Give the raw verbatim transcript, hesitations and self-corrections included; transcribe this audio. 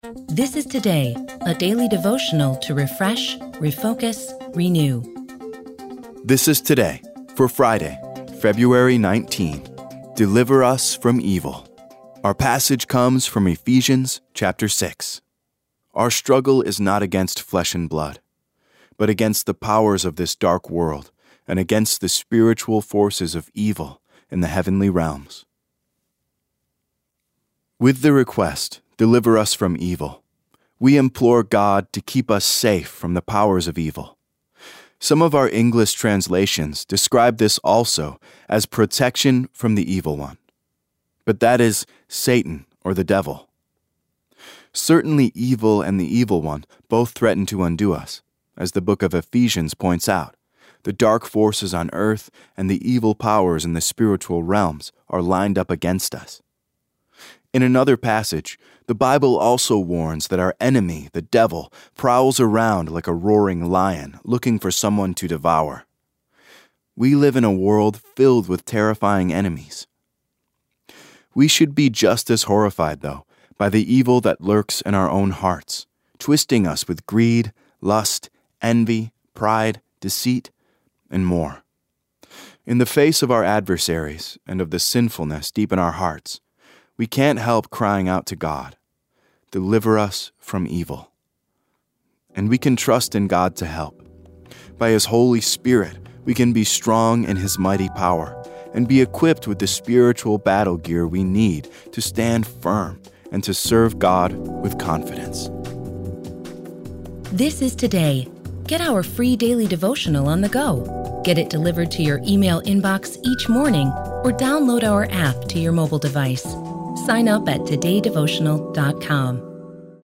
This is Today, a daily devotional to refresh, refocus, renew. This is Today for Friday, February nineteenth. Deliver us from evil. Our passage comes from Ephesians chapter six. Our struggle is not against flesh and blood, but against the powers of this dark world and against the spiritual forces of evil in the heavenly realms. With the request, deliver us from evil, we implore God to keep us safe from the powers of evil. Some of our English translations describe this also as protection from the evil one. But that is Satan or the devil. Certainly evil and the evil one both threaten to undo us, as the book of Ephesians points out. The dark forces on earth and the evil powers in the spiritual realms are lined up against us. In another passage, the Bible also warns that our enemy, the devil, prowls around like a roaring lion, looking for someone to devour. We live in a world filled with terrifying enemies. We should be just as horrified, though, by the evil that lurks in our own hearts, twisting us with greed, lust, envy, pride, deceit, and more. In the face of our adversaries and of the sinfulness deep in our hearts, we can't help crying out to God, deliver us from evil. And we can trust in God to help. By His Holy Spirit, we can be strong in His mighty power and be equipped with the spiritual battle gear we need to stand firm and to serve God with confidence. This is Today. Get our free daily devotional on the go. Get it delivered to your email inbox each morning or download our app to your mobile device. Sign up at today devotional dot com.